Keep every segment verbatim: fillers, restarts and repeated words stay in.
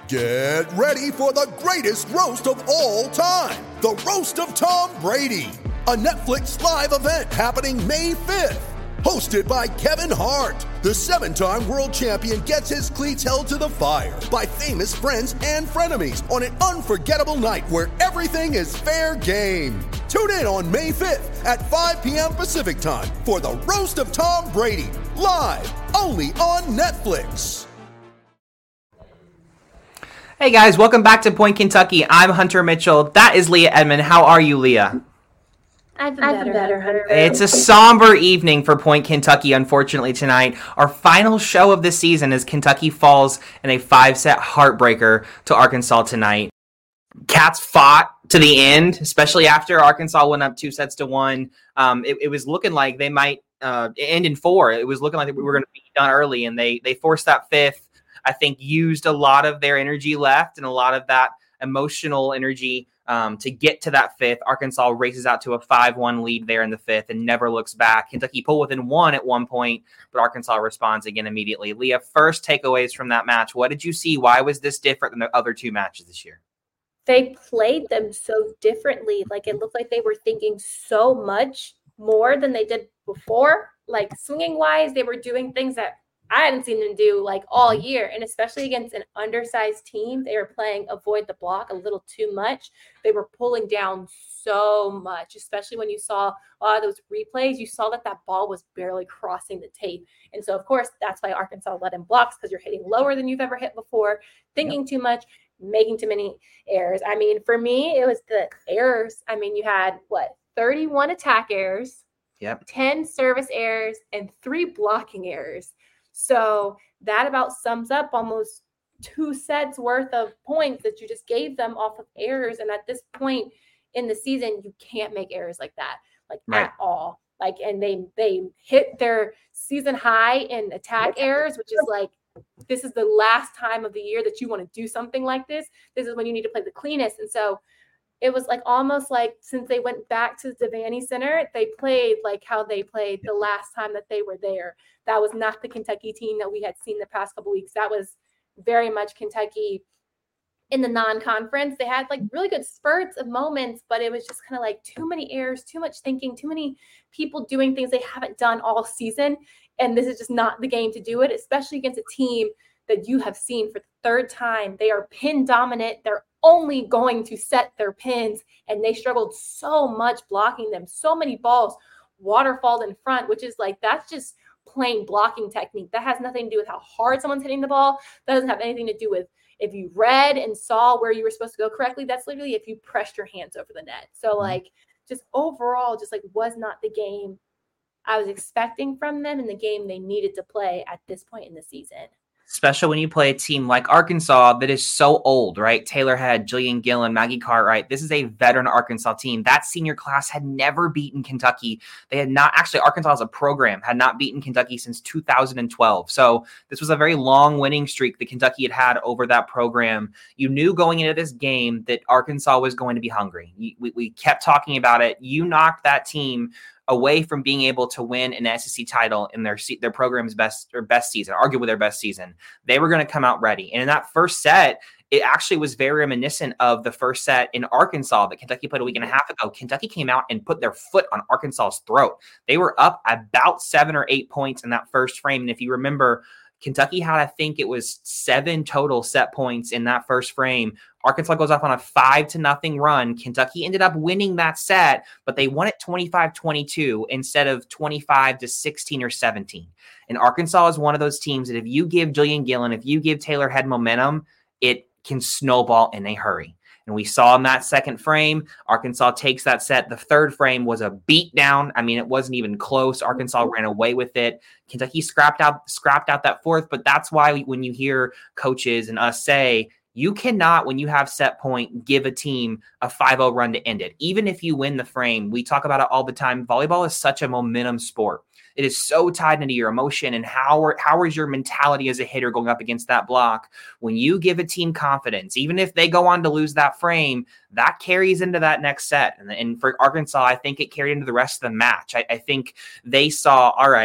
Get ready for the greatest roast of all time, the Roast of Tom Brady, a Netflix live event happening May fifth. Hosted by Kevin Hart, the seven-time world champion gets his cleats held to the fire by famous friends and frenemies on an unforgettable night where everything is fair game. Tune in on May fifth at five p.m. Pacific time for the Roast of Tom Brady, live only on Netflix. Hey guys, welcome back to Point Kentucky. I'm Hunter Mitchell. That is Leah Edmond. How are you, Leah? I've been better, better Hunter. It's a somber evening for Point Kentucky, unfortunately, tonight. Our final show of the season as Kentucky falls in a five-set heartbreaker to Arkansas tonight. Cats fought to the end, especially after Arkansas went up two sets to one. Um, it, it was looking like they might uh, end in four. It was looking like we were going to be done early, and they they forced that fifth. I think used a lot of their energy left and a lot of that emotional energy um, to get to that fifth. Arkansas races out to a five one lead there in the fifth and never looks back. Kentucky pulled within one at one point, but Arkansas responds again immediately. Leah, first takeaways from that match. What did you see? Why was this different than the other two matches this year? They played them so differently. Like, it looked like they were thinking so much more than they did before. Like, swinging-wise, they were doing things that I hadn't seen them do like all year, and especially against an undersized team, they were playing avoid the block a little too much. They were pulling down so much, especially when you saw a lot of those replays. You saw that that ball was barely crossing the tape. And so, of course, that's why Arkansas let in blocks, because you're hitting lower than you've ever hit before, thinking yep. too much, making too many errors. I mean, for me, it was the errors. I mean, you had, what, thirty-one attack errors, yep. ten service errors, and three blocking errors. So that about sums up almost two sets worth of points that you just gave them off of errors. And at this point in the season, you can't make errors like that, like right. at all. Like, and they, they hit their season high in attack errors, which is like, this is the last time of the year that you want to do something like this. This is when you need to play the cleanest. And so it was like almost like since they went back to the Devaney Center, they played like how they played the last time that they were there. That was not the Kentucky team that we had seen the past couple weeks. That was very much Kentucky in the non-conference. They had like really good spurts of moments, but it was just kind of like too many errors, too much thinking, too many people doing things they haven't done all season. And this is just not the game to do it, especially against a team that you have seen for the third time. They are pin dominant. They're only going to set their pins, and they struggled so much blocking them. So many balls waterfalled in front, which is like, that's just plain blocking technique. That has nothing to do with how hard someone's hitting the ball. That doesn't have anything to do with if you read and saw where you were supposed to go correctly. That's literally if you pressed your hands over the net. So like, just overall, just like was not the game I was expecting from them in the game they needed to play at this point in the season. Especially when you play a team like Arkansas that is so old, right? Taylor Head, Jillian Gillen, Maggie Cartwright. This is a veteran Arkansas team. That senior class had never beaten Kentucky. They had not, actually, Arkansas as a program had not beaten Kentucky since two thousand twelve. So this was a very long winning streak that Kentucky had had over that program. You knew going into this game that Arkansas was going to be hungry. We, we kept talking about it. You knocked that team away from being able to win an S E C title in their their program's best or best season, arguably their best season. They were going to come out ready. And in that first set, it actually was very reminiscent of the first set in Arkansas that Kentucky played a week and a half ago. Kentucky came out and put their foot on Arkansas's throat. They were up about seven or eight points in that first frame. And if you remember, Kentucky had, I think it was seven total set points in that first frame. Arkansas goes off on a five to nothing run. Kentucky ended up winning that set, but they won it twenty-five twenty-two instead of twenty-five to sixteen or seventeen. And Arkansas is one of those teams that if you give Jillian Gillen, if you give Taylor Head momentum, it can snowball in a hurry. And we saw in that second frame, Arkansas takes that set. The third frame was a beat down. I mean, it wasn't even close. Arkansas ran away with it. Kentucky scrapped out, scrapped out that fourth. But that's why when you hear coaches and us say, you cannot, when you have set point, give a team a five oh run to end it. Even if you win the frame, we talk about it all the time. Volleyball is such a momentum sport. It is so tied into your emotion and how are, how is your mentality as a hitter going up against that block. When you give a team confidence, even if they go on to lose that frame, that carries into that next set. And, and for Arkansas, I think it carried into the rest of the match. I, I think they saw, all right,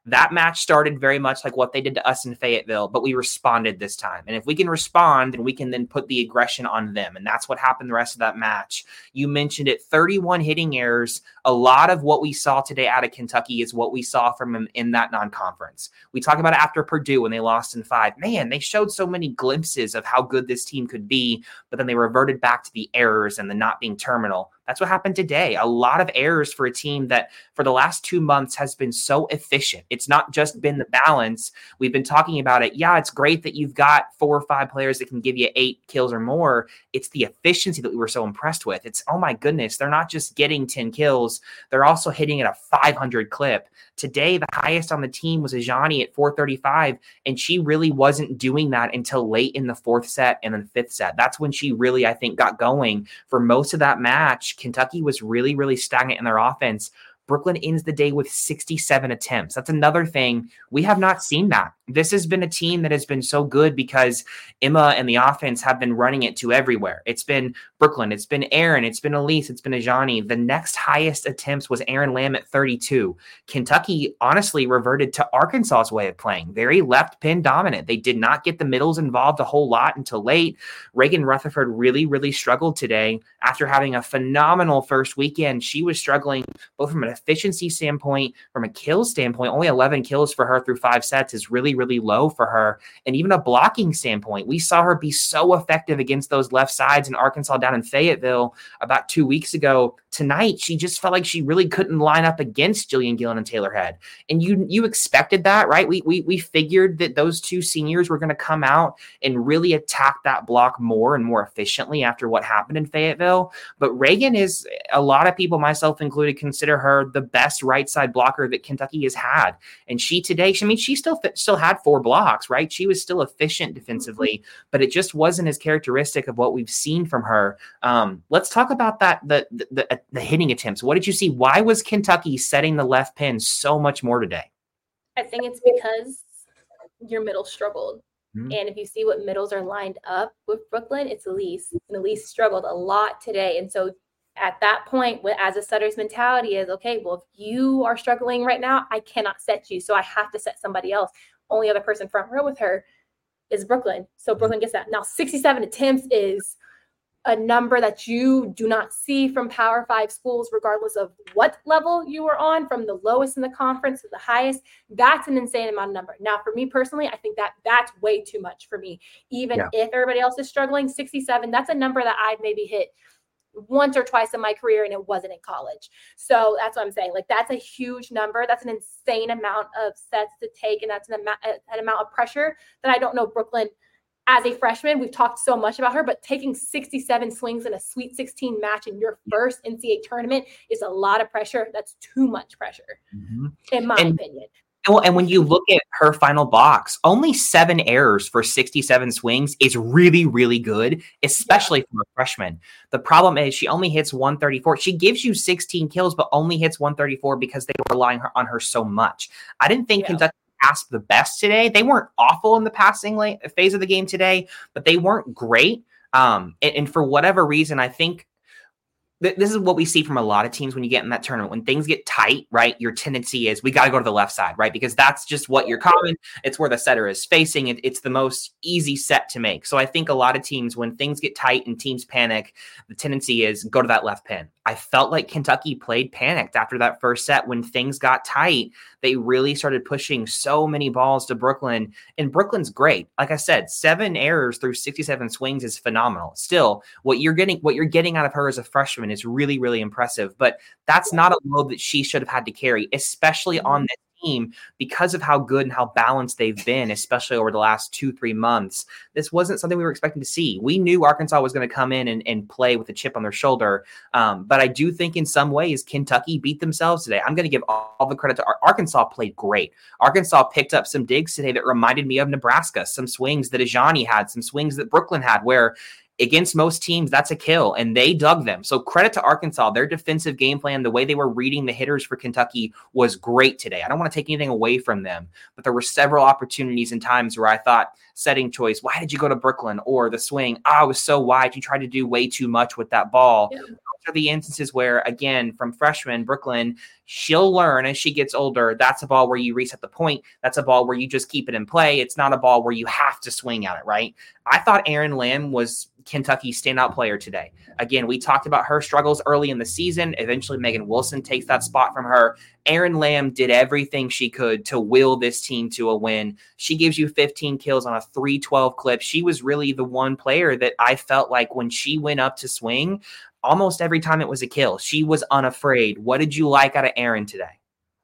That match started very much like what they did to us in Fayetteville, but we responded this time. And if we can respond, then we can then put the aggression on them. And that's what happened the rest of that match. You mentioned it, thirty-one hitting errors. A lot of what we saw today out of Kentucky is what we saw from them in that non-conference. We talked about it after Purdue when they lost in five. Man, they showed so many glimpses of how good this team could be, but then they reverted back to the errors and the not being terminal. That's what happened today. A lot of errors for a team that for the last two months has been so efficient. It's not just been the balance. We've been talking about it. Yeah, it's great that you've got four or five players that can give you eight kills or more. It's the efficiency that we were so impressed with. It's, oh my goodness, they're not just getting ten kills. They're also hitting at a five hundred clip. Today, the highest on the team was Ajani at four thirty-five, and she really wasn't doing that until late in the fourth set and then fifth set. That's when she really, I think, got going. For most of that match, Kentucky was really, really stagnant in their offense. Brooklyn ends the day with sixty-seven attempts. That's another thing. We have not seen that. This has been a team that has been so good because Emma and the offense have been running it to everywhere. It's been Brooklyn. It's been Aaron. It's been Elise. It's been Ajani. The next highest attempts was Aaron Lamb at thirty-two. Kentucky honestly reverted to Arkansas's way of playing. Very left pin dominant. They did not get the middles involved a whole lot until late. Reagan Rutherford really, really struggled today after having a phenomenal first weekend. She was struggling both from an efficiency standpoint, from a kill standpoint. Only eleven kills for her through five sets is really, really low for her. And even a blocking standpoint, we saw her be so effective against those left sides in Arkansas down in Fayetteville about two weeks ago. Tonight, she just felt like she really couldn't line up against Jillian Gillen and Taylor Head. And you you expected that, right? We we we figured that those two seniors were going to come out and really attack that block more and more efficiently after what happened in Fayetteville. But Reagan is, a lot of people, myself included, consider her the best right side blocker that Kentucky has had. And she today, she, I mean, she still still had four blocks, right? She was still efficient defensively, but it just wasn't as characteristic of what we've seen from her. Um, let's talk about that, the, the, the, the hitting attempts. What did you see? Why was Kentucky setting the left pin so much more today? I think it's because your middle struggled. Mm-hmm. And if you see what middles are lined up with Brooklyn, it's Elise. And Elise struggled a lot today. And so at that point, as a setter's mentality is, okay, well, if you are struggling right now, I cannot set you. So I have to set somebody else. Only other person front row with her is Brooklyn. So Brooklyn gets that. Now, sixty-seven attempts is a number that you do not see from Power Five schools, regardless of what level you were on, from the lowest in the conference to the highest. That's an insane amount of number. Now, for me personally, I think that that's way too much for me. Even yeah. if everybody else is struggling, sixty-seven, that's a number that I've maybe hit once or twice in my career, and it wasn't in college. So that's what I'm saying. Like, that's a huge number. That's an insane amount of sets to take, and that's an amount, an amount of pressure that I don't know Brooklyn, as a freshman, we've talked so much about her, but taking sixty-seven swings in a Sweet sixteen match in your first N C double A tournament is a lot of pressure. That's too much pressure, mm-hmm. in my and- opinion. Well, and when you look at her final box, only seven errors for sixty-seven swings is really, really good, especially yeah. for a freshman. The problem is she only hits one thirty-four. She gives you sixteen kills, but only hits one thirty-four because they were relying on her so much. I didn't think yeah. Kentucky passed the best today. They weren't awful in the passing phase of the game today, but they weren't great. Um, and, and for whatever reason, I think this is what we see from a lot of teams when you get in that tournament. When things get tight, right, your tendency is we got to go to the left side, right? Because that's just what you're common. It's where the setter is facing. It, it's the most easy set to make. So I think a lot of teams, when things get tight and teams panic, the tendency is go to that left pin. I felt like Kentucky played panicked after that first set. When things got tight, they really started pushing so many balls to Brooklyn. And Brooklyn's great. Like I said, seven errors through sixty-seven swings is phenomenal. Still, what you're getting, what you're getting out of her as a freshman is really, really impressive. But that's not a load that she should have had to carry, especially on this team, because of how good and how balanced they've been, especially over the last two, three months. This wasn't something we were expecting to see. We knew Arkansas was going to come in and, and play with a chip on their shoulder. Um, but I do think in some ways Kentucky beat themselves today. I'm going to give all, all the credit to Ar- Arkansas played great. Arkansas picked up some digs today that reminded me of Nebraska, some swings that Ajani had, some swings that Brooklyn had, where against most teams, that's a kill, and they dug them. So credit to Arkansas. Their defensive game plan, the way they were reading the hitters for Kentucky was great today. I don't want to take anything away from them, but there were several opportunities and times where I thought, setting choice, why did you go to Brooklyn? Or the swing, ah, oh, it was so wide. You tried to do way too much with that ball. Yeah. are the instances where, again, from freshman Brooklyn, she'll learn as she gets older. That's a ball where you reset the point. That's a ball where you just keep it in play. It's not a ball where you have to swing at it, right? I thought Erin Lamb was Kentucky's standout player today. Again, we talked about her struggles early in the season. Eventually, Megan Wilson takes that spot from her. Erin Lamb did everything she could to will this team to a win. She gives you fifteen kills on a three twelve clip. She was really the one player that I felt like when she went up to swing, almost every time it was a kill. She was unafraid. What did you like out of Erin today?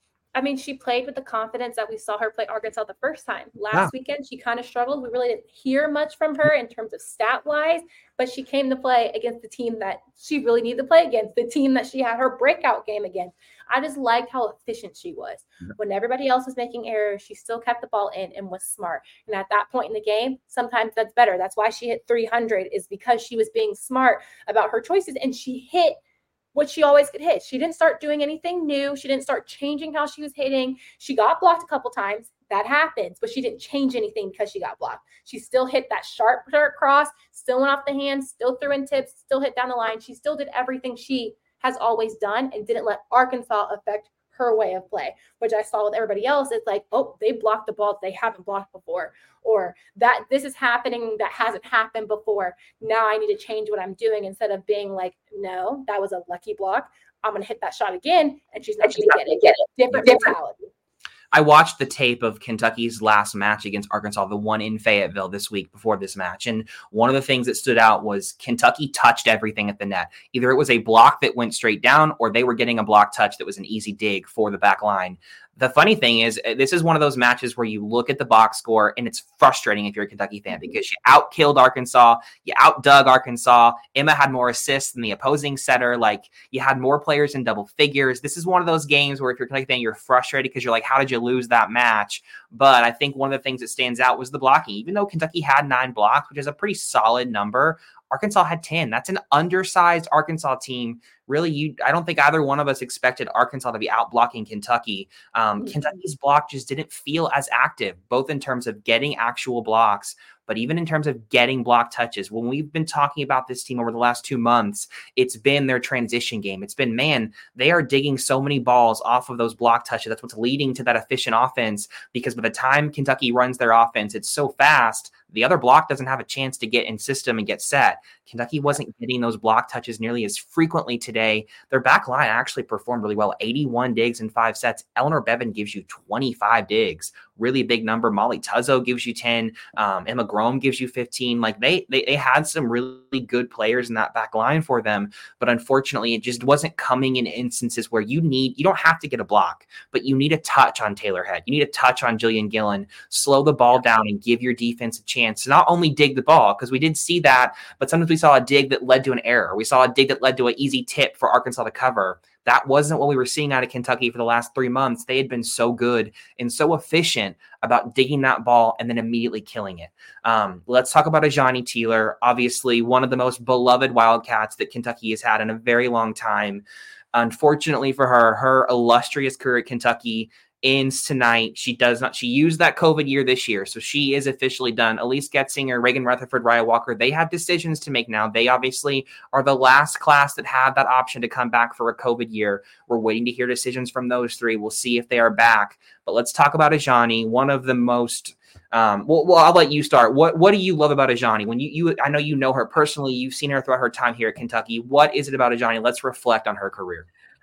I mean, she played with the confidence that we saw her play Arkansas the first time. Last yeah. weekend, she kind of struggled. We really didn't hear much from her in terms of stat-wise, but she came to play against the team that she really needed to play against, the team that she had her breakout game against. I just liked how efficient she was. Yeah. When everybody else was making errors, she still kept the ball in and was smart. And at that point in the game, sometimes that's better. That's why she hit three hundred, is because she was being smart about her choices, and she hit what she always could hit. She didn't start doing anything new. She didn't start changing how she was hitting. She got blocked a couple times. That happens, but she didn't change anything because she got blocked. She still hit that sharp dart cross, still went off the hand, still threw in tips, still hit down the line. She still did everything she has always done and didn't let Arkansas affect her way of play, which I saw with everybody else. It's like, oh, they blocked the ball they haven't blocked before, or that this is happening that hasn't happened before. Now I need to change what I'm doing, instead of being like, no, that was a lucky block. I'm going to hit that shot again, and she's not going to get it. Get it. Different mentality. I watched the tape of Kentucky's last match against Arkansas, the one in Fayetteville this week before this match. And one of the things that stood out was Kentucky touched everything at the net. Either it was a block that went straight down, or they were getting a block touch that was an easy dig for the back line. The funny thing is, this is one of those matches where you look at the box score and it's frustrating if you're a Kentucky fan, because you outkilled Arkansas, you outdug Arkansas. Emma had more assists than the opposing setter. Like, you had more players in double figures. This is one of those games where if you're a Kentucky fan, you're frustrated because you're like, how did you lose that match? But I think one of the things that stands out was the blocking. Even though Kentucky had nine blocks, which is a pretty solid number, Arkansas had ten. That's an undersized Arkansas team. Really, you I don't think either one of us expected Arkansas to be out blocking Kentucky. Um, mm-hmm. Kentucky's block just didn't feel as active, both in terms of getting actual blocks, but even in terms of getting block touches. When we've been talking about this team over the last two months, it's been their transition game. It's been, man, they are digging so many balls off of those block touches. That's what's leading to that efficient offense, because by the time Kentucky runs their offense, it's so fast, the other block doesn't have a chance to get in system and get set. Kentucky wasn't getting those block touches nearly as frequently today. Their back line actually performed really well. eighty-one digs in five sets. Eleanor Bevan gives you twenty-five digs. Really big number. Molly Tuzzo gives you ten. Um, Emma Grome gives you fifteen. Like, they, they they had some really good players in that back line for them. But unfortunately, it just wasn't coming in instances where you need, you don't have to get a block, but you need a touch on Taylor Head. You need a touch on Jillian Gillen. Slow the ball down and give your defense a chance to not only dig the ball, because we did see that, but sometimes we saw a dig that led to an error. We saw a dig that led to an easy tip for Arkansas to cover. That wasn't what we were seeing out of Kentucky for the last three months. They had been so good and so efficient about digging that ball and then immediately killing it. Um, let's talk about Ajani Teeler, obviously one of the most beloved Wildcats that Kentucky has had in a very long time. Unfortunately for her, her illustrious career at Kentucky ends tonight. She does not, she used that COVID year this year, so she is officially done. Elise Getzinger, Reagan Rutherford, Raya Walker, they have decisions to make now. They obviously are the last class that had that option to come back for a COVID year. We're waiting to hear decisions from those three. We'll see if they are back. But let's talk about Ajani, one of the most Um, well, well, I'll let you start. What What do you love about Ajani? When you, you, I know you know her personally. You've seen her throughout her time here at Kentucky. What is it about Ajani? Let's reflect on her career.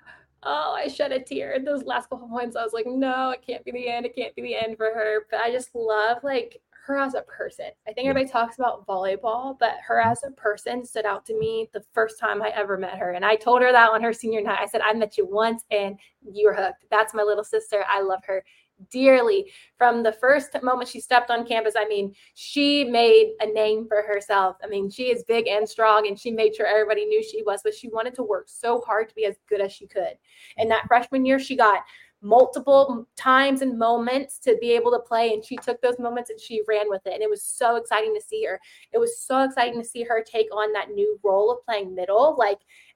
Oh, I shed a tear. Those last couple points, I was like, no, it can't be the end. It can't be the end for her. But I just love, like, her as a person. I think everybody talks about volleyball, but her as a person stood out to me the first time I ever met her. And I told her that on her senior night. I said, I met you once and you were hooked. That's my little sister. I love her dearly. From the first moment she stepped on campus, I mean, she made a name for herself. I mean, she is big and strong, and she made sure everybody knew she was, but she wanted to work so hard to be as good as she could. And that freshman year, she got multiple times and moments to be able to play, and she took those moments and she ran with it. And it was so exciting to see her. It was so exciting to see her take on that new role of playing middle. Like,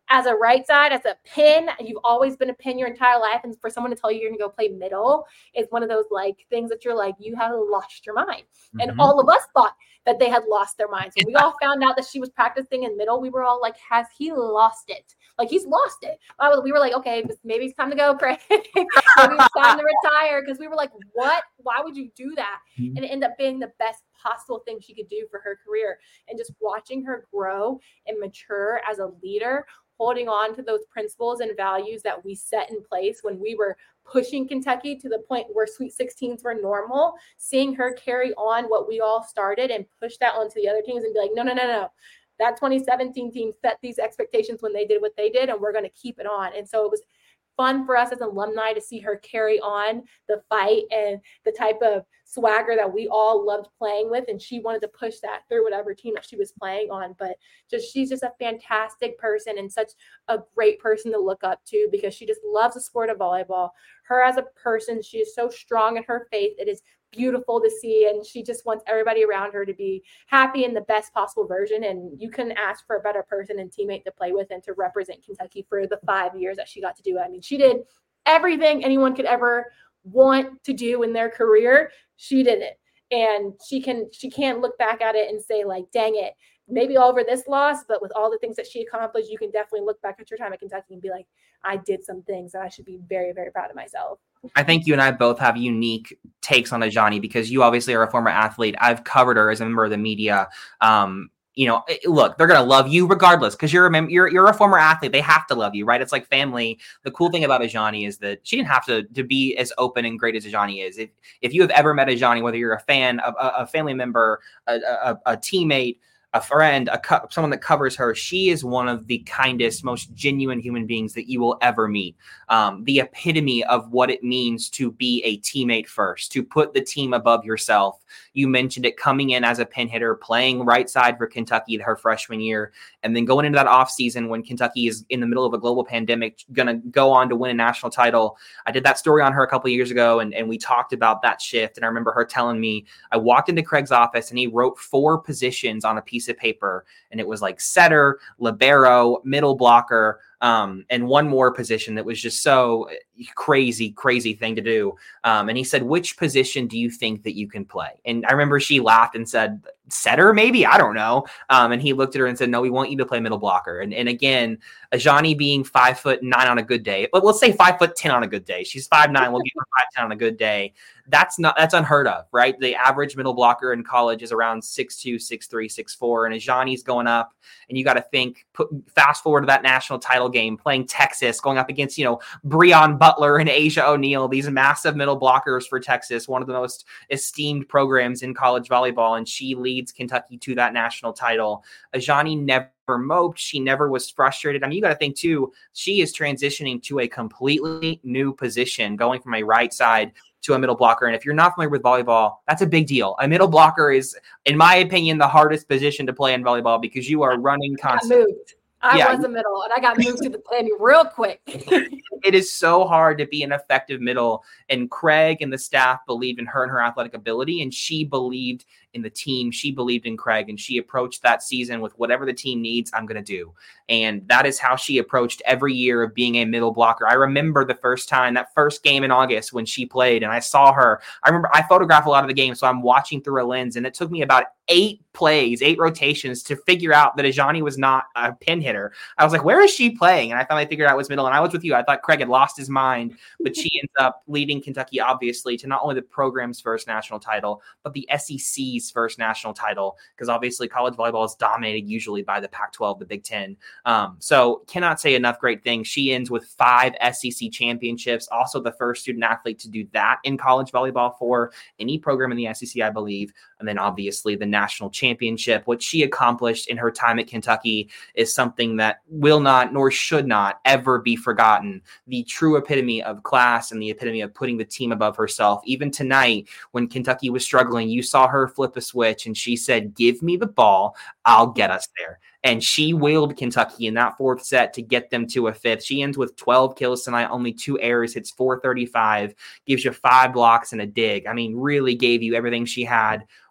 as a right side, as a pin, you've always been a pin your entire life. And for someone to tell you you're going to go play middle is one of those like things that you're like, you have lost your mind. Mm-hmm. And all of us thought that they had lost their minds. When we all found out that she was practicing in middle, we were all like, has he lost it? Like, he's lost it. We were like, okay, maybe it's time to go, Craig. Maybe it's time to retire. Because we were like, what? Why would you do that? Mm-hmm. And it ended up being the best possible thing she could do for her career. And just watching her grow and mature as a leader, holding on to those principles and values that we set in place when we were pushing Kentucky to the point where Sweet sixteens were normal, seeing her carry on what we all started and push that onto the other teams and be like, no, no, no, no. That twenty seventeen team set these expectations when they did what they did, and we're going to keep it on. And so it was fun for us as alumni to see her carry on the fight and the type of swagger that we all loved playing with. And she wanted to push that through whatever team that she was playing on. But just she's just a fantastic person and such a great person to look up to because she just loves the sport of volleyball. Her as a person, she is so strong in her faith. It is beautiful to see, and she just wants everybody around her to be happy in the best possible version. And you couldn't ask for a better person and teammate to play with and to represent Kentucky for the five years that she got to do. I mean, she did everything anyone could ever want to do in their career. She did it, and she can she can't look back at it and say like, dang it, maybe over this loss, but with all the things that she accomplished, you can definitely look back at your time at Kentucky and be like, I did some things and I should be very, very proud of myself. I think you and I both have unique takes on Ajani because you obviously are a former athlete. I've covered her as a member of the media. Um, you know, look, they're going to love you regardless because you're a mem- you're you're a former athlete. They have to love you, right? It's like family. The cool thing about Ajani is that she didn't have to to be as open and great as Ajani is. If if you have ever met Ajani, whether you're a fan, a, a family member, a, a, a teammate, a friend, a co- someone that covers her, she is one of the kindest, most genuine human beings that you will ever meet. Um, the epitome of what it means to be a teammate first, to put the team above yourself. You mentioned it, coming in as a pin hitter, playing right side for Kentucky her freshman year, and then going into that offseason when Kentucky is in the middle of a global pandemic, going to go on to win a national title. I did that story on her a couple of years ago, and, and we talked about that shift. And I remember her telling me, I walked into Craig's office and he wrote four positions on a piece of paper, and it was like setter, libero, middle blocker, um, and one more position that was just so crazy, crazy thing to do. Um, and he said, which position do you think that you can play? And I remember she laughed and said, setter, maybe, I don't know. Um, and he looked at her and said, no, we want you to play middle blocker. And, and again, Ajani being five foot nine on a good day, but let's say five foot ten on a good day. She's five nine. We'll give her five ten on a good day. That's not, that's unheard of, right? The average middle blocker in college is around six two, six three, six four, and Ajani's going up. And you got to think, put fast forward to that national title game, playing Texas, going up against, you know, Breon Butler and Asia O'Neal, these massive middle blockers for Texas, one of the most esteemed programs in college volleyball. And she leads Kentucky to that national title. Ajani never moped. She never was frustrated. I mean, you got to think too, she is transitioning to a completely new position, going from a right side to a middle blocker. And if you're not familiar with volleyball, that's a big deal. A middle blocker is, in my opinion, the hardest position to play in volleyball because you are running constantly. I moved. I yeah. was a middle, and I got moved to the pin real quick. It is so hard to be an effective middle, and Craig and the staff believed in her and her athletic ability, and she believed in the team. She believed in Craig, and she approached that season with whatever the team needs, I'm going to do. And that is how she approached every year of being a middle blocker. I remember the first time, that first game in August when she played, and I saw her. I remember I photograph a lot of the game, so I'm watching through a lens, and it took me about eight plays, eight rotations to figure out that Ajani was not a pin hitter. I was like, where is she playing? And I finally figured out it was middle. And I was with you. I thought Craig had lost his mind, but she ends up leading Kentucky, obviously, to not only the program's first national title, but the S E C's first national title, because obviously college volleyball is dominated usually by the Pac twelve, the Big Ten. Um, so cannot say enough great things. She ends with five S E C championships, also the first student athlete to do that in college volleyball for any program in the S E C, I believe. And then obviously the national championship. What she accomplished in her time at Kentucky is something that will not, nor should not, ever be forgotten. The true epitome of class and the epitome of putting the team above herself. Even tonight, when Kentucky was struggling, you saw her flip a switch and she said, give me the ball, I'll get us there. And she willed Kentucky in that fourth set to get them to a fifth. She ends with twelve kills tonight, only two errors, hits four thirty-five, gives you five blocks and a dig. I mean, really gave you everything she had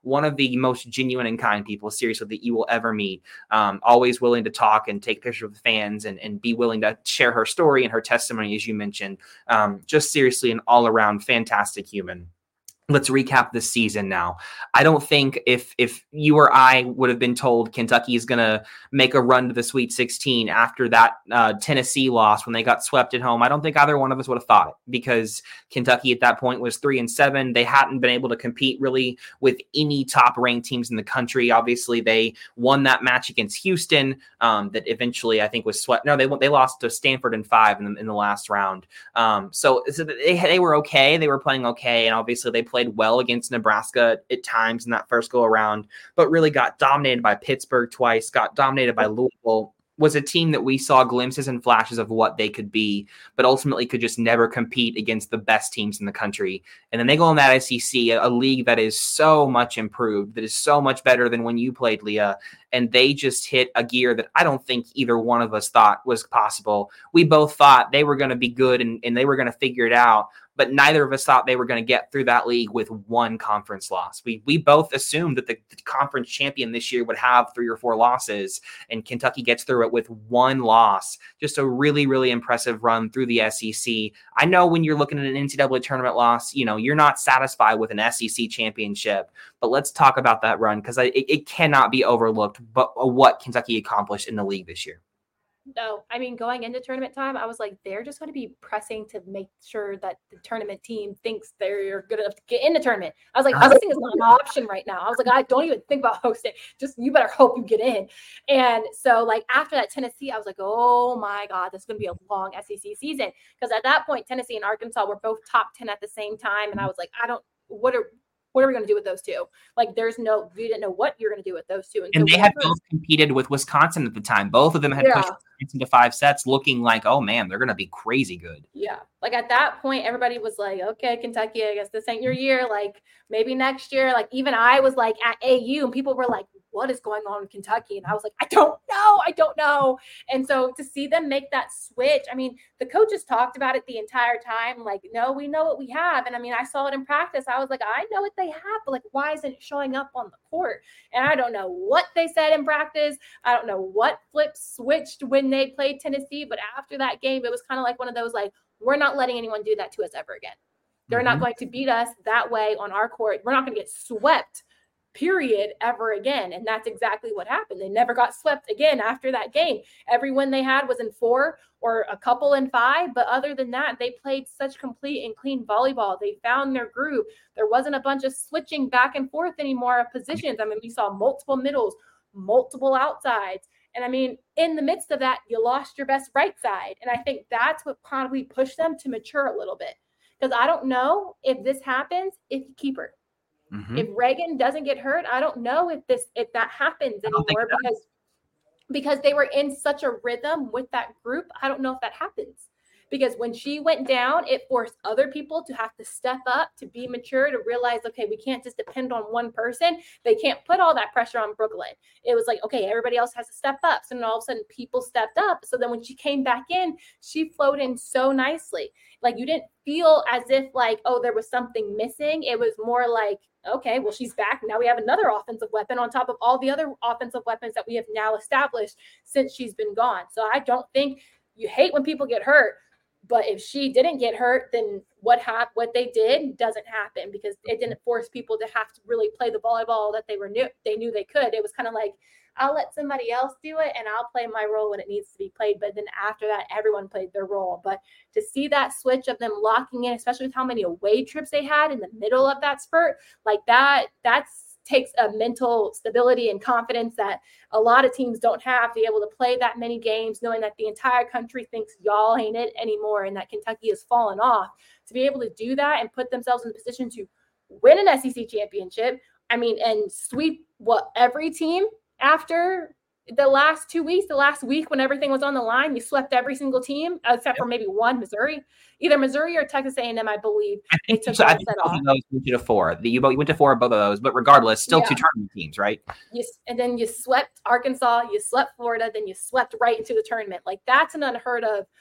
one of the most genuine and kind people, seriously, that you will ever meet. Um, always willing to talk and take pictures with fans and, and be willing to share her story and her testimony, as you mentioned. Um, just seriously an all-around fantastic human. Let's recap this season now. I don't think if if you or I would have been told Kentucky is going to make a run to the Sweet sixteen after that uh, Tennessee loss when they got swept at home, I don't think either one of us would have thought it, because Kentucky at that point was three and seven. They hadn't been able to compete really with any top-ranked teams in the country. Obviously, they won that match against Houston um, that eventually I think was swept. No, they they lost to Stanford in five in the, in the last round. Um, so so they they were okay. They were playing okay, and obviously they played well against Nebraska at times in that first go around, but really got dominated by Pittsburgh twice, got dominated by Louisville. Was a team that we saw glimpses and flashes of what they could be, but ultimately could just never compete against the best teams in the country. And then they go in that S E C, a, a league that is so much improved, that is so much better than when you played, Leah. And they just hit a gear that I don't think either one of us thought was possible. We both thought they were going to be good and, and they were going to figure it out, but neither of us thought they were going to get through that league with one conference loss. We we both assumed that the, the conference champion this year would have three or four losses, and Kentucky gets through it with one loss. Just a really, really impressive run through the S E C. I know when you're looking at an N C double A tournament loss, you know, you're not satisfied with an S E C championship, but let's talk about that run, because it, it cannot be overlooked, but what Kentucky accomplished in the league this year. No, I mean, going into tournament time, I was like, they're just going to be pressing to make sure that the tournament team thinks they're good enough to get in the tournament. I was like, hosting is not an option right now. I was like, I don't even think about hosting. Just you better hope you get in. And so, like, after that Tennessee, I was like, oh my God, this is going to be a long S E C season. Because at that point, Tennessee and Arkansas were both top ten at the same time. And I was like, I don't, what are, what are we going to do with those two? Like, there's no, we didn't know what you're going to do with those two. And, and so they had both competed with Wisconsin at the time. Both of them had yeah. pushed into five sets, looking like, oh man, they're going to be crazy good. Yeah. Like at that point, everybody was like, okay, Kentucky, I guess this ain't your year. Like maybe next year. Like even I was like at A U and people were like, what is going on in Kentucky? And I was like, I don't know. I don't know. And so to see them make that switch, I mean, the coaches talked about it the entire time. Like, no, we know what we have. And I mean, I saw it in practice. I was like, I know what they have, but like, why isn't it showing up on the court? And I don't know what they said in practice. I don't know what flips switched when they played Tennessee. But after that game, it was kind of like one of those, like, we're not letting anyone do that to us ever again. They're mm-hmm. not going to beat us that way on our court. We're not going to get swept, period, ever again. And that's exactly what happened. They never got swept again after that game. Every win they had was in four or a couple in five. But other than that, they played such complete and clean volleyball. They found their groove. There wasn't a bunch of switching back and forth anymore of positions. I mean, we saw multiple middles, multiple outsides. And I mean, in the midst of that, you lost your best right side. And I think that's what probably pushed them to mature a little bit. Because I don't know if this happens if you keep her. Mm-hmm. If Reagan doesn't get hurt, I don't know if this if that happens anymore because because they were in such a rhythm with that group. I don't know if that happens. Because when she went down, it forced other people to have to step up, to be mature, to realize, okay, we can't just depend on one person. They can't put all that pressure on Brooklyn. It was like, okay, everybody else has to step up. So then all of a sudden people stepped up. So then when she came back in, she flowed in so nicely. Like you didn't feel as if like, oh, there was something missing. It was more like, okay, well, she's back. Now we have another offensive weapon on top of all the other offensive weapons that we have now established since she's been gone. So I don't think you hate when people get hurt. But if she didn't get hurt, then what hap- what they did doesn't happen because it didn't force people to have to really play the volleyball that they were new they knew they could. It was kind of like, I'll let somebody else do it and I'll play my role when it needs to be played. But then after that, everyone played their role. But to see that switch of them locking in, especially with how many away trips they had in the middle of that spurt, like that, that's takes a mental stability and confidence that a lot of teams don't have to be able to play that many games, knowing that the entire country thinks y'all ain't it anymore and that Kentucky has fallen off. To be able to do that and put themselves in a position to win an S E C championship, I mean, and sweep what every team after the last two weeks, the last week when everything was on the line, you swept every single team except for maybe one, Missouri, either Missouri or Texas A and M, I believe. I think, they took so, I think both of those went to four. The, you, you went to four of both of those, but regardless, still yeah. two tournament teams, right? You, and then you swept Arkansas, you swept Florida, then you swept right into the tournament. Like that's an unheard of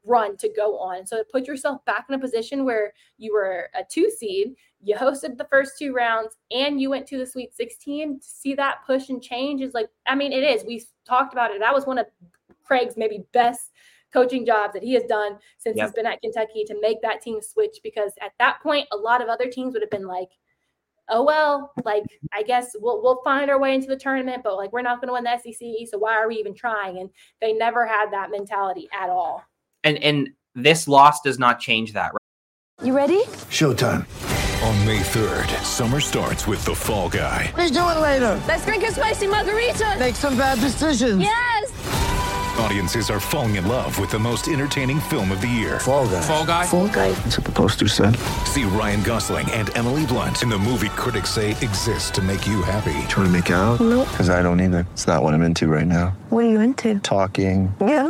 run to go on. So put yourself back in a position where you were a two seed, you hosted the first two rounds, and you went to the Sweet sixteen. To see that push and change is like, I mean, it is. We talked about it. That was one of Craig's maybe best coaching jobs that he has done since yep. he's been at Kentucky, to make that team switch, because at that point, a lot of other teams would have been like, oh, well, like, I guess we'll we'll find our way into the tournament, but like, we're not going to win the S E C, so why are we even trying? And they never had that mentality at all. And and this loss does not change that, right? You ready? Showtime. On May third, summer starts with The Fall Guy. Let's do it later. Let's drink a spicy margarita. Make some bad decisions. Yes. Audiences are falling in love with the most entertaining film of the year. Fall Guy. Fall Guy? Fall Guy. That's what the poster said. See Ryan Gosling and Emily Blunt in the movie critics say exists to make you happy. Trying to make it out? Nope. Because I don't either. It's not what I'm into right now. What are you into? Talking. Yeah.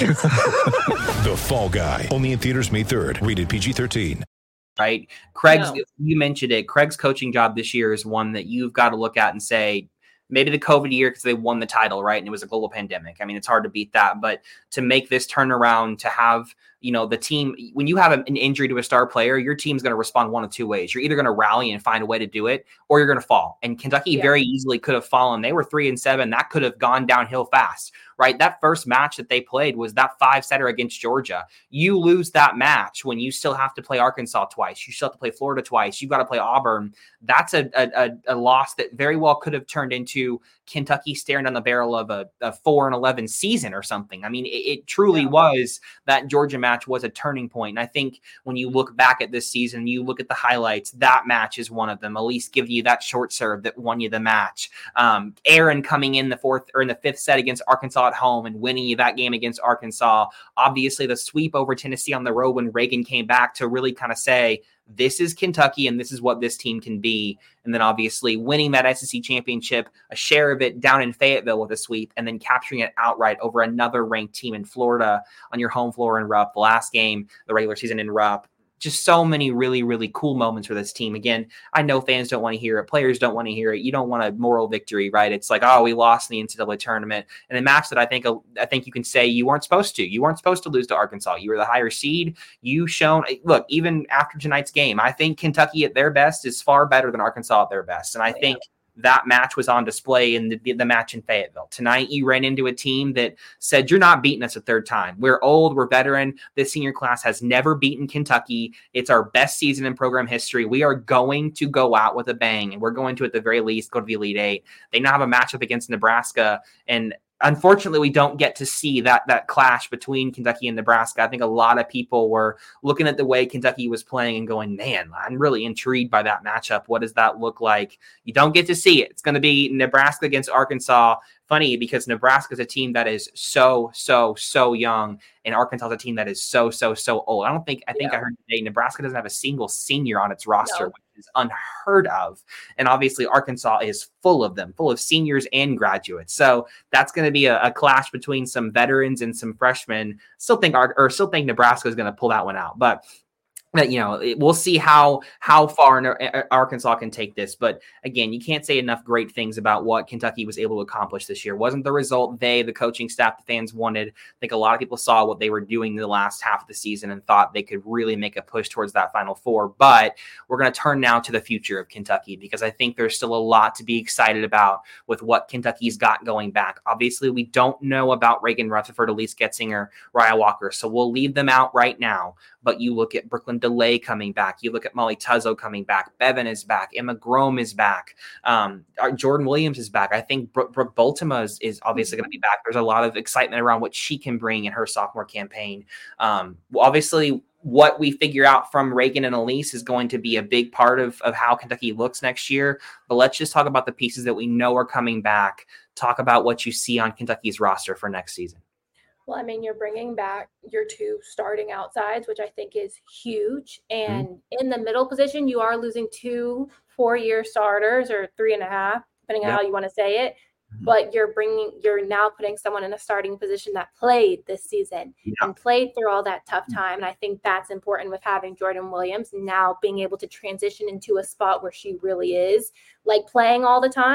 The Fall Guy. Only in theaters May third. Rated P G thirteen. Right? Craig's, No. you mentioned it. Craig's coaching job this year is one that you've got to look at and say, maybe the COVID year because they won the title, right? And it was a global pandemic. I mean, it's hard to beat that. But to make this turnaround, to have, you know, the team, when you have an injury to a star player, your team's going to respond one of two ways. You're either going to rally and find a way to do it, or you're going to fall. And Kentucky yeah. very easily could have fallen. They were three and seven. That could have gone downhill fast, right? That first match that they played was that five setter against Georgia. You lose that match when you still have to play Arkansas twice. You still have to play Florida twice. You've got to play Auburn. That's a, a, a loss that very well could have turned into Kentucky staring down the barrel of a, a four and eleven season or something. I mean, it, it truly yeah. was. That Georgia match was a turning point. And I think when you look back at this season, you look at the highlights, that match is one of them. Elise give you that short serve that won you the match. Um, Aaron coming in the fourth or in the fifth set against Arkansas at home and winning you that game against Arkansas. Obviously the sweep over Tennessee on the road when Reagan came back to really kind of say, this is Kentucky and this is what this team can be. And then obviously winning that S E C championship, a share of it down in Fayetteville with a sweep, and then capturing it outright over another ranked team in Florida on your home floor in Rupp, the last game, the regular season in Rupp. Just so many really, really cool moments for this team. Again, I know fans don't want to hear it. Players don't want to hear it. You don't want a moral victory, right? It's like, oh, we lost in the N C double A tournament. And a match that I think I think you can say you weren't supposed to. You weren't supposed to lose to Arkansas. You were the higher seed. You shown, look, even after tonight's game, I think Kentucky at their best is far better than Arkansas at their best. And I think that match was on display in the, the match in Fayetteville. Tonight, you ran into a team that said, you're not beating us a third time. We're old. We're veteran. This senior class has never beaten Kentucky. It's our best season in program history. We are going to go out with a bang, and we're going to, at the very least, go to the Elite Eight. They now have a matchup against Nebraska, and unfortunately, we don't get to see that that clash between Kentucky and Nebraska. I think a lot of people were looking at the way Kentucky was playing and going, man, I'm really intrigued by that matchup. What does that look like? You don't get to see it. It's going to be Nebraska against Arkansas. Funny, because Nebraska is a team that is so, so, so young, and Arkansas is a team that is so, so, so old. I don't think, I think yeah. I heard today Nebraska doesn't have a single senior on its roster, no. which is unheard of. And obviously Arkansas is full of them, full of seniors and graduates. So that's going to be a, a clash between some veterans and some freshmen. Still think, or still think Nebraska is going to pull that one out. But that, you know, we'll see how how far Arkansas can take this. But again, you can't say enough great things about what Kentucky was able to accomplish this year. Wasn't the result they, the coaching staff, the fans wanted. I think a lot of people saw what they were doing the last half of the season and thought they could really make a push towards that Final Four. But we're going to turn now to the future of Kentucky, because I think there's still a lot to be excited about with what Kentucky's got going back. Obviously, we don't know about Reagan Rutherford, Elise Getzinger, Raya Walker, so we'll leave them out right now. But you look at Brooklyn DeLay coming back. You look at Molly Tuzzo coming back. Bevan is back. Emma Grome is back. Um, Jordan Williams is back. I think Brooke, Brooke Bultema is, is obviously going to be back. There's a lot of excitement around what she can bring in her sophomore campaign. Um, obviously, what we figure out from Reagan and Elise is going to be a big part of, of how Kentucky looks next year. But let's just talk about the pieces that we know are coming back. Talk about what you see on Kentucky's roster for next season. Well, I mean, you're bringing back your two starting outsides, which I think is huge. And mm-hmm. in the middle position, you are losing two four-year starters, or three and a half, depending yep. on how you want to say it. Mm-hmm. But you're bringing, you're now putting someone in a starting position that played this season yep. and played through all that tough time. And I think that's important with having Jordan Williams now being able to transition into a spot where she really is like playing all the time,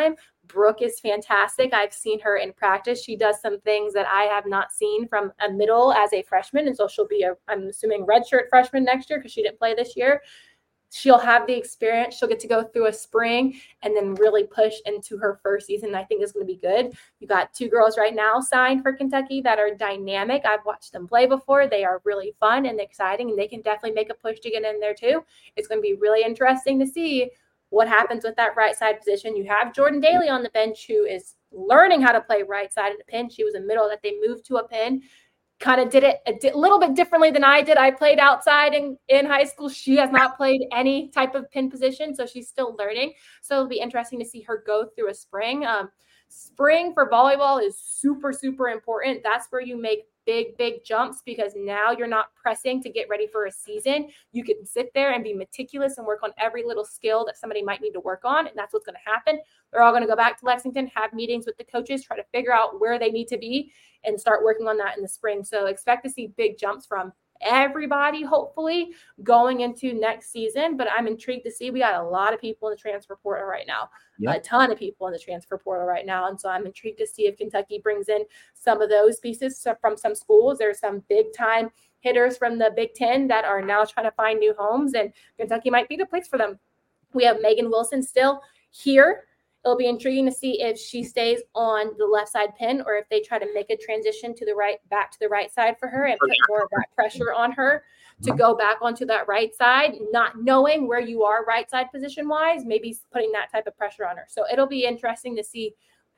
Brooke is fantastic. I've seen her in practice. She does some things that I have not seen from a middle as a freshman. And so she'll be a, I'm assuming, redshirt freshman next year because she didn't play this year. She'll have the experience. She'll get to go through a spring and then really push into her first season. I think it's going to be good. You got two girls right now signed for Kentucky that are dynamic. I've watched them play before. They are really fun and exciting, and they can definitely make a push to get in there too. It's going to be really interesting to see what happens with that right side position. You have Jordan Daly on the bench who is learning how to play right side in a pin. She was a middle that they moved to a pin. Kind of did it a di- little bit differently than I did. I played outside in, in high school. She has not played any type of pin position, so she's still learning. So it'll be interesting to see her go through a spring. Um, spring for volleyball is super, super important. That's where you make big, big jumps because now you're not pressing to get ready for a season. You can sit there and be meticulous and work on every little skill that somebody might need to work on, and that's what's going to happen. They're all going to go back to Lexington, have meetings with the coaches, try to figure out where they need to be, and start working on that in the spring. So expect to see big jumps from everybody, hopefully, going into next season. But I'm intrigued to see. We got a lot of people in the transfer portal right now, yep. a ton of people in the transfer portal right now. And so I'm intrigued to see if Kentucky brings in some of those pieces from some schools. There's some big time hitters from the Big Ten that are now trying to find new homes, and Kentucky might be the place for them. We have Megan Wilson still here. It'll be intriguing to see if she stays on the left side pin or if they try to make a transition to the right, back to the right side for her and put more of that pressure on her to go back onto that right side, not knowing where you are right side position wise, maybe putting that type of pressure on her. So it'll be interesting to see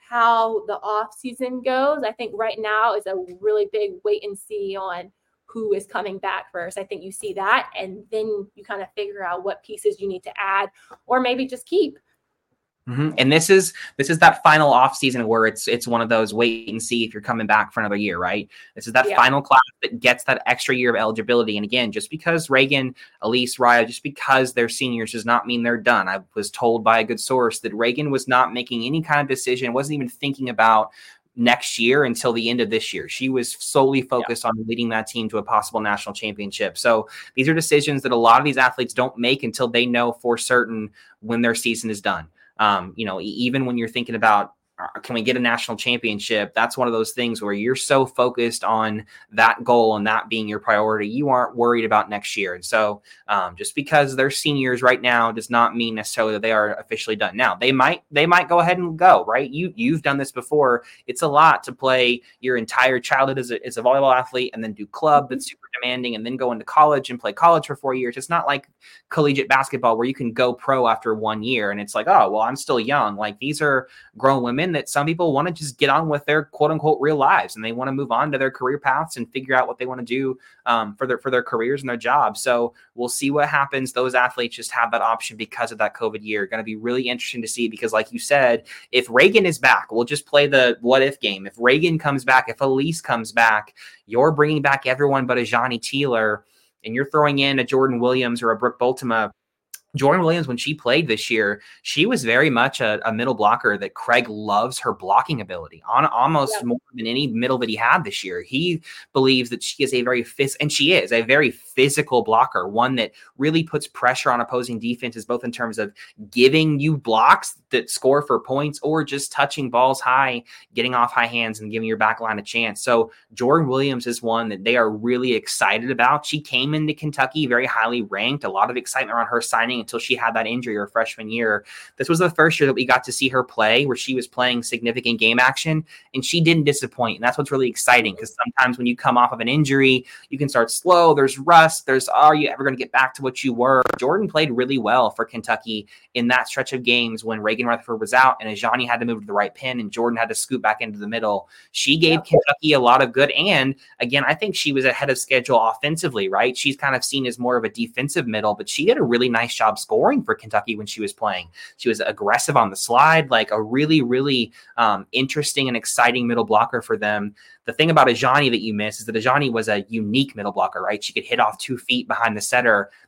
how the off season goes. I think right now is a really big wait and see on who is coming back first. I think you see that, and then you kind of figure out what pieces you need to add or maybe just keep. Mm-hmm. And this is this is that final off season where it's it's one of those wait and see if you're coming back for another year, right? This is that yeah. final class that gets that extra year of eligibility. And again, just because Reagan, Elise, Raya, just because they're seniors does not mean they're done. I was told by a good source that Reagan was not making any kind of decision, wasn't even thinking about next year until the end of this year. She was solely focused yeah. on leading that team to a possible national championship. So these are decisions that a lot of these athletes don't make until they know for certain when their season is done. Um, you know, even when you're thinking about, uh, can we get a national championship? That's one of those things where you're so focused on that goal and that being your priority, you aren't worried about next year. And so um, just because they're seniors right now does not mean necessarily that they are officially done. Now they might, they might go ahead and go, right? You, you've done this before. It's a lot to play your entire childhood as a, as a volleyball athlete and then do club that's super demanding and then go into college and play college for four years. It's not like collegiate basketball where you can go pro after one year and it's like, oh, well, I'm still young. Like these are grown women that some people want to just get on with their quote unquote real lives and they want to move on to their career paths and figure out what they want to do um, for their, for their careers and their jobs. So we'll see what happens. Those athletes just have that option because of that COVID year. Going to be really interesting to see because like you said, if Reagan is back, we'll just play the what if game. If Reagan comes back, if Elise comes back, you're bringing back everyone but a Johnny Teeler and you're throwing in a Jordan Williams or a Brooke Bultema. Jordan Williams, when she played this year, she was very much a, a middle blocker that Craig loves her blocking ability on almost yeah. more than any middle that he had this year. He believes that she is a very phys- and she is a very physical blocker, one that really puts pressure on opposing defenses, both in terms of giving you blocks that score for points or just touching balls high, getting off high hands and giving your back line a chance. So Jordan Williams is one that they are really excited about. She came into Kentucky very highly ranked, a lot of excitement around her signing until she had that injury her freshman year. This was the first year that we got to see her play where she was playing significant game action and she didn't disappoint. And that's what's really exciting because sometimes when you come off of an injury, you can start slow. There's rust. There's, are you ever going to get back to what you were? Jordan played really well for Kentucky in that stretch of games when Reagan Rutherford was out and Ajani had to move to the right pin and Jordan had to scoot back into the middle. She gave yep. Kentucky a lot of good. And again, I think she was ahead of schedule offensively, right? She's kind of seen as more of a defensive middle, but she did a really nice job scoring for Kentucky when she was playing. She was aggressive on the slide, like a really, really um, interesting and exciting middle blocker for them. The thing about Ajani that you miss is that Ajani was a unique middle blocker, right? She could hit off two feet behind the setter.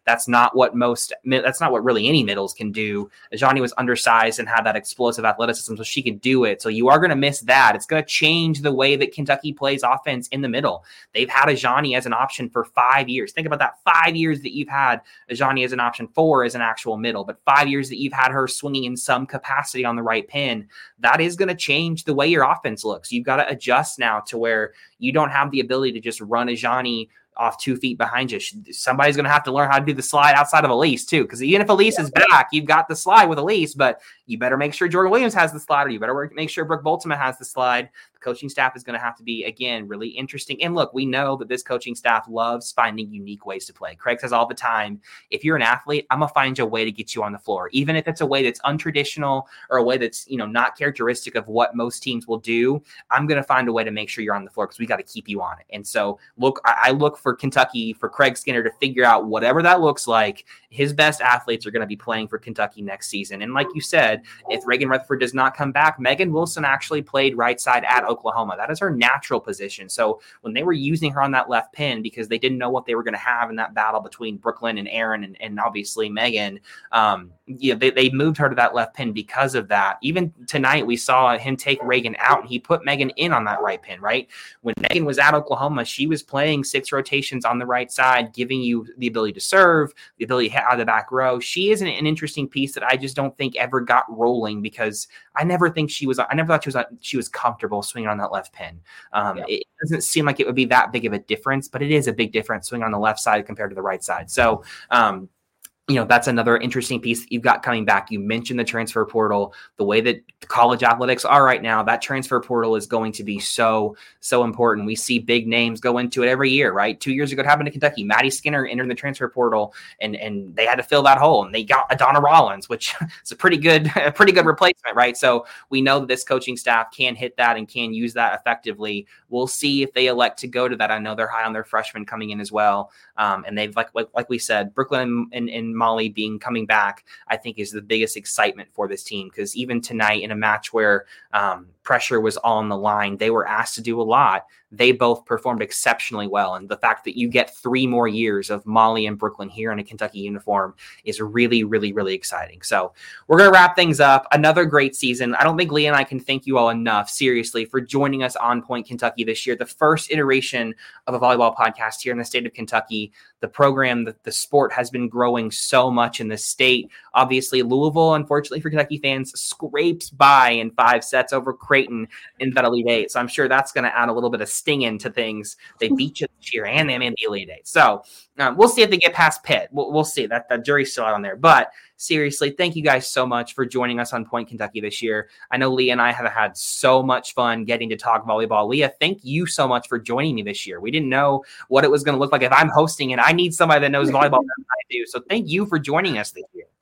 That's not what most, that's not what really any middles can do. Ajani was undersized and had that explosive athleticism, so she could do it. So you are going to miss that. It's going to change the way that Kentucky plays offense in the middle. They've had Ajani as an option for five years. Think about that. Five years that you've had Ajani as an option, four as an actual middle, but five years that you've had her swinging in some capacity on the right pin. That is going to change the way your offense looks. You've got to adjust now to where you don't have the ability to just run Ajani off two feet behind you. Somebody's going to have to learn how to do the slide outside of Elise too. Because even if Elise is back, you've got the slide with Elise, but you better make sure Jordan Williams has the slide, or you better work, make sure Brooke Boltzmann has the slide. The coaching staff is going to have to be, again, really interesting. And look, we know that this coaching staff loves finding unique ways to play. Craig says all the time, if you're an athlete, I'm going to find you a way to get you on the floor. Even if it's a way that's untraditional or a way that's, you know, not characteristic of what most teams will do, I'm going to find a way to make sure you're on the floor because we got to keep you on it. And so look, I, I look for Kentucky, for Craig Skinner to figure out whatever that looks like. His best athletes are going to be playing for Kentucky next season. And like you said, if Reagan Rutherford does not come back, Megan Wilson actually played right side at Oklahoma. That is her natural position. So when they were using her on that left pin because they didn't know what they were going to have in that battle between Brooklyn and Aaron and, and obviously Megan, um, you know, they, they moved her to that left pin because of that. Even tonight, we saw him take Reagan out and he put Megan in on that right pin, right? When Megan was at Oklahoma, she was playing six rotations on the right side, giving you the ability to serve, the ability to hit out of the back row. She is an, an interesting piece that I just don't think ever got rolling because I never think she was, I never thought she was, she was comfortable swinging on that left pin. Um, yeah. It doesn't seem like it would be that big of a difference, but it is a big difference swinging on the left side compared to the right side. So, um, you know, that's another interesting piece that you've got coming back. You mentioned the transfer portal, the way that college athletics are right now. That transfer portal is going to be so, so important. We see big names go into it every year, right? Two years ago, it happened to Kentucky. Maddie Skinner entered the transfer portal, and and they had to fill that hole, and they got Adonna Rollins, which is a pretty good, a pretty good replacement, right? So we know that this coaching staff can hit that and can use that effectively. We'll see if they elect to go to that. I know they're high on their freshmen coming in as well, um, and they've like like, like we said, Brooklyn and, and Molly being coming back, I think is the biggest excitement for this team, because even tonight in a match where um, pressure was on the line, they were asked to do a lot. They both performed exceptionally well. And the fact that you get three more years of Molly and Brooklyn here in a Kentucky uniform is really, really, really exciting. So we're going to wrap things up. Another great season. I don't think Leah and I can thank you all enough, seriously, for joining us on Point Kentucky this year, the first iteration of a volleyball podcast here in the state of Kentucky. The program, the, the sport has been growing so much in the state. Obviously, Louisville, unfortunately for Kentucky fans, scrapes by in five sets over Creighton in that Elite Eight. So I'm sure that's going to add a little bit of sting into things. They beat you this year and they made the Elite Eight. So um, we'll see if they get past Pitt. We'll, we'll see. That, that jury's still out on there. But seriously, thank you guys so much for joining us on Point Kentucky this year. I know Leah and I have had so much fun getting to talk volleyball. Leah, thank you so much for joining me this year. We didn't know what it was going to look like if I'm hosting, and I need somebody that knows volleyball better than I do. So thank you for joining us this year.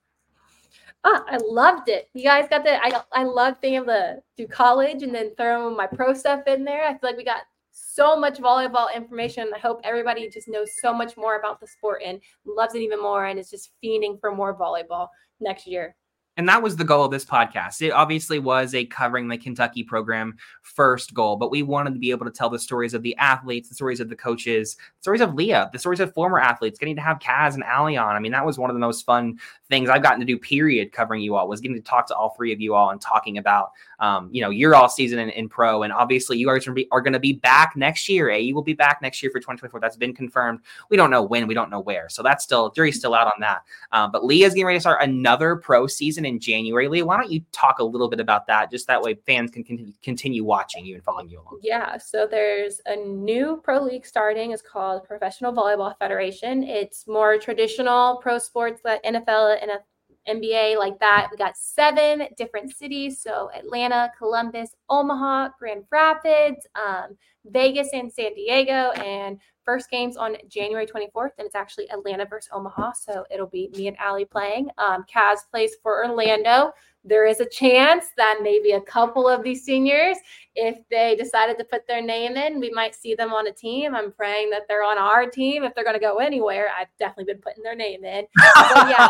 Oh, I loved it. You guys got the, I, I love being able to do college and then throw my pro stuff in there. I feel like we got so much volleyball information. I hope everybody just knows so much more about the sport and loves it even more and is just fiending for more volleyball next year. And that was the goal of this podcast. It obviously was a covering the Kentucky program first goal, but we wanted to be able to tell the stories of the athletes, the stories of the coaches, the stories of Leah, the stories of former athletes, getting to have Kaz and Allie on. I mean, that was one of the most fun things I've gotten to do, period, covering you all, was getting to talk to all three of you all and talking about, um, you know, your all season in, in pro. And obviously you guys are, are going to be back next year. A, you will be back next year for twenty twenty-four. That's been confirmed. We don't know when, we don't know where. So that's still, jury's still out on that. Um, but Leah's getting ready to start another pro season in January. Leah, why don't you talk a little bit about that? Just that way fans can continue, continue watching you and following you along. Yeah, so there's a new pro league starting. It's called Professional Volleyball Federation. It's more traditional pro sports like N F L and N B A like that. We got seven different cities. So Atlanta, Columbus, Omaha, Grand Rapids, um, Vegas, and San Diego. And first game's on January twenty-fourth, and it's actually Atlanta versus Omaha. So it'll be me and Allie playing. Um, Kaz plays for Orlando. There is a chance that maybe a couple of these seniors, if they decided to put their name in, we might see them on a team. I'm praying that they're on our team. If they're going to go anywhere, I've definitely been putting their name in. But yeah,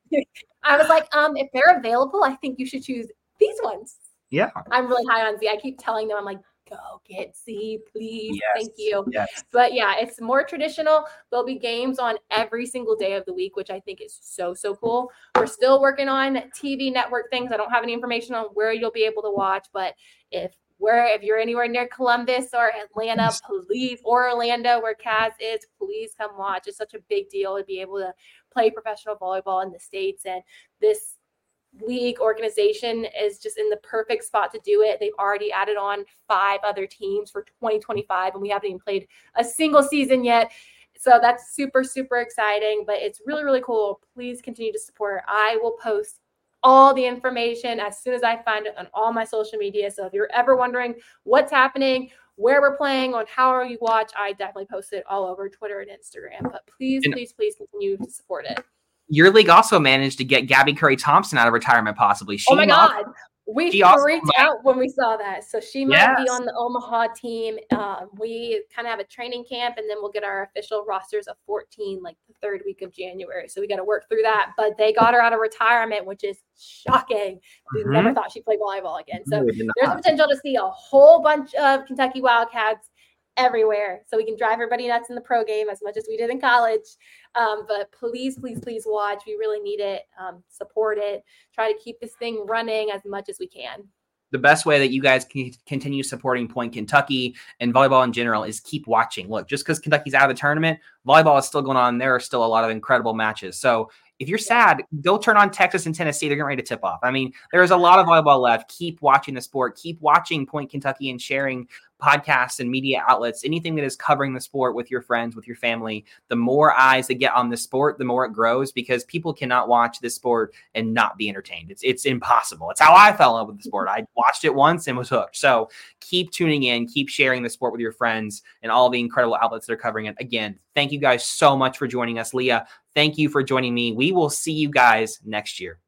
I was like, um, if they're available, I think you should choose these ones. Yeah. I'm really high on Z. I keep telling them, I'm like, go get Z, please. Yes, Thank you. yes. But yeah, it's more traditional. There'll be games on every single day of the week, which I think is so, so cool. We're still working on T V network things. I don't have any information on where you'll be able to watch, but if where if you're anywhere near Columbus or Atlanta, please, or Orlando where Kaz is, please come watch. It's such a big deal to be able to play professional volleyball in the States. And this league organization is just in the perfect spot to do it. They've already added on five other teams for twenty twenty-five, and we haven't even played a single season yet. So that's super, super exciting, but it's really, really cool. Please continue to support. I will post all the information as soon as I find it on all my social media. So if you're ever wondering what's happening, where we're playing, on how you watch, I definitely post it all over Twitter and Instagram. But please, and please, please continue to support it. Your league also managed to get Gabby Curry-Thompson out of retirement, possibly. She oh my also, God. We she also freaked might, out when we saw that. So she might yes. be on the Omaha team. Um, we kind of have a training camp, and then we'll get our official rosters of fourteen, like the third week of January. So we got to work through that. But they got her out of retirement, which is shocking. We Mm-hmm. never thought she'd play volleyball again. So No, there's a potential to see a whole bunch of Kentucky Wildcats everywhere, so we can drive everybody nuts in the pro game as much as we did in college. Um, but please, please, please watch. We really need it. Um, support it. Try to keep this thing running as much as we can. The best way that you guys can continue supporting Point Kentucky and volleyball in general is keep watching. Look, just because Kentucky's out of the tournament, volleyball is still going on. There are still a lot of incredible matches. So if you're sad, go turn on Texas and Tennessee. They're getting ready to tip off. I mean, there's a lot of volleyball left. Keep watching the sport. Keep watching Point Kentucky and sharing podcasts and media outlets, anything that is covering the sport with your friends, with your family. The more eyes that get on the sport, the more it grows, because people cannot watch this sport and not be entertained. It's it's impossible. It's how I fell in love with the sport. I watched it once and was hooked. So keep tuning in, keep sharing the sport with your friends and all the incredible outlets that are covering it. Again, thank you guys so much for joining us. Leah, thank you for joining me. We will see you guys next year.